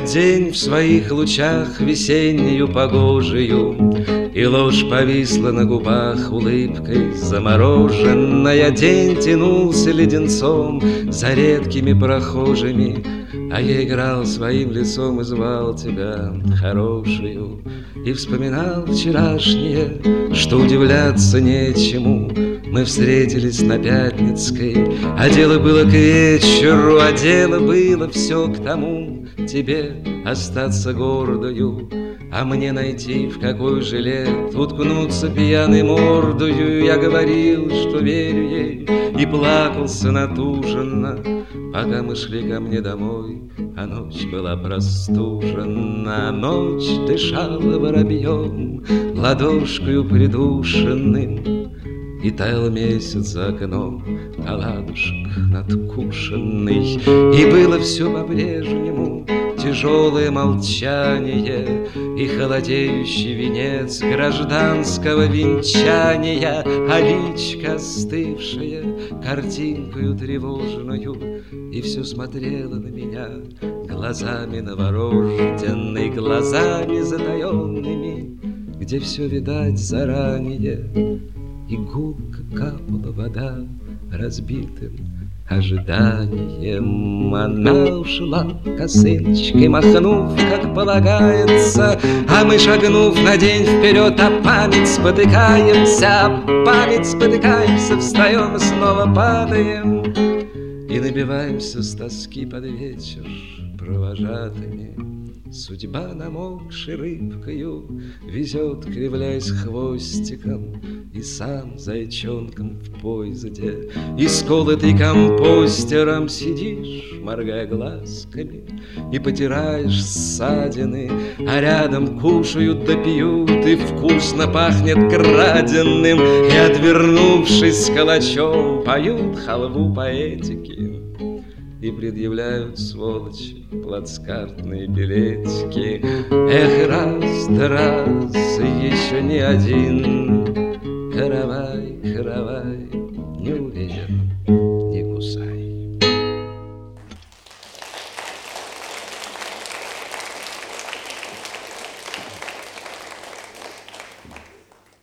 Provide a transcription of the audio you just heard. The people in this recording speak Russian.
день в своих лучах весеннюю погожию, и ложь повисла на губах улыбкой замороженная. День тянулся леденцом за редкими прохожими, а я играл своим лицом и звал тебя, хорошую, и вспоминал вчерашнее, что удивляться нечему. Мы встретились на Пятницкой, а дело было к вечеру, а дело было все к тому: тебе остаться гордою, а мне найти в какой же лет уткнуться пьяной мордою. Я говорил, что верю ей, и плакался натуженно, пока мы шли ко мне домой, а ночь была простужена. Ночь дышала воробьем, ладошкою придушенным, и таял месяц за окном, оладушек надкушенный. И было все по-прежнему, тяжелое молчание и холодеющий венец гражданского венчания, а личка остывшая картинкою тревожною, и все смотрела на меня глазами новорожденной, глазами затаенными, где все видать заранее. И гулко капала вода разбитым ожиданием. Она ушла косыночкой махнув, как полагается, а мы, шагнув на день вперед, а память спотыкаемся, встаем и снова падаем, и набиваемся с тоски под вечер провожатыми. Судьба, намокшей рыбкою, везет, кривляясь хвостиком, и сам зайчонком в поезде, и сколотый компостером сидишь, моргая глазками, и потираешь ссадины, а рядом кушают да пьют, и вкусно пахнет краденым, и, отвернувшись с калачом, поют халву поэтики и предъявляют, сволочи, плацкартные билетики. Эх, раз да раз, еще не один. Каравай, каравай, не уверен.